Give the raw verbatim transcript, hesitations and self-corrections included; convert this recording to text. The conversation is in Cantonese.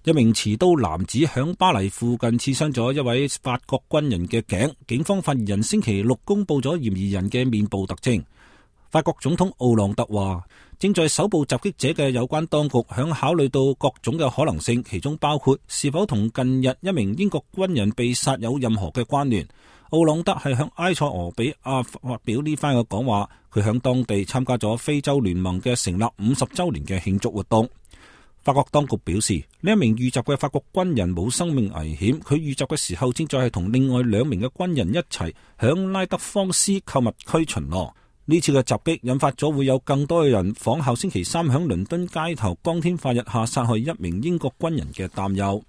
一名持刀男子響巴黎附近刺傷咗一位法國軍人嘅頸，警方發言人星期六公布咗嫌疑人嘅面部特徵。法國總統奧朗德話，正在搜捕襲擊者嘅有關當局響考慮到各種嘅可能性，其中包括是否同近日一名英國軍人被殺有任何嘅關聯。奧朗德係向埃塞俄比亞發表呢番嘅講話，佢響當地參加咗非洲聯盟嘅成立五十周年嘅慶祝活動。法國當局表示，呢一名遇襲嘅法國軍人冇生命危險，佢遇襲嘅時候正在係同另外兩名嘅軍人一齊響拉德芳斯購物區巡邏。呢次嘅襲擊引發咗會有更多嘅人仿效星期三響倫敦街頭光天化日下殺害一名英國軍人嘅擔憂。